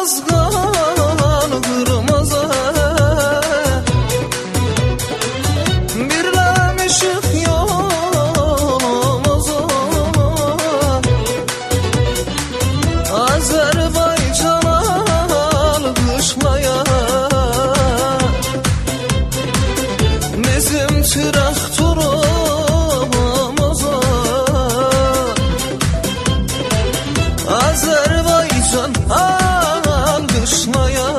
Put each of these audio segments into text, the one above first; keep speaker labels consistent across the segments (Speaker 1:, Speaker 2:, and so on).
Speaker 1: mazgan kırmızı birlemişik yolumuzu Azerbaycan'a alkışlaya bizim traktörümüzü Azerbaycan alkışlaya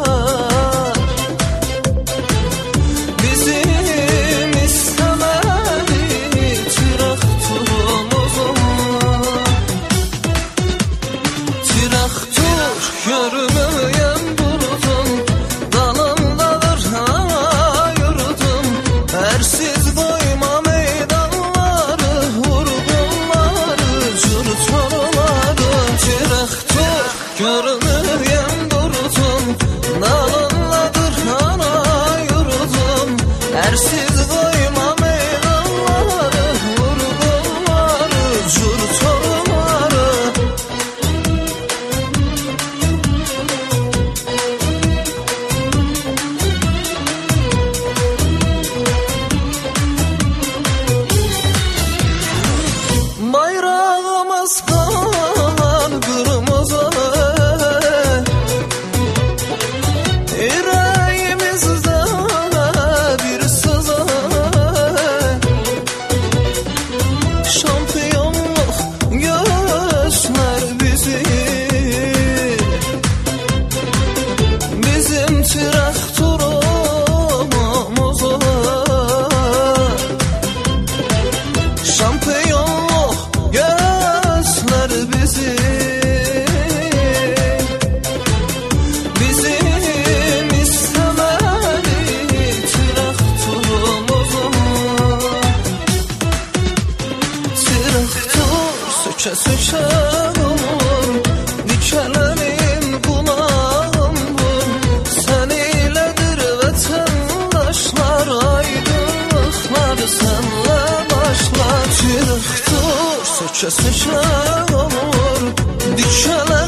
Speaker 1: bizim istemeli traktörümüzü Traktör görmeyen bulutun dalındadır yurdum Ersiz koyma meydanları vurgunları cırtmaları Traktör görmeyen bulutun dalındadır yurdum Ersiz koyma meydanları vurgunları cırtmaları Bayrağımız kan kırmızı yüreğimizde bir sızı Şampiyonluk göster bizi bizim traktörümüzü Şampiyonluk göster bizi bizim istemeli traktörümüzü Traktör söke söke vur dikelerin kulağımdır Sen eyledir vatandaşlar aydınlıklar senle başlar Traktör söke söke vur dikelerin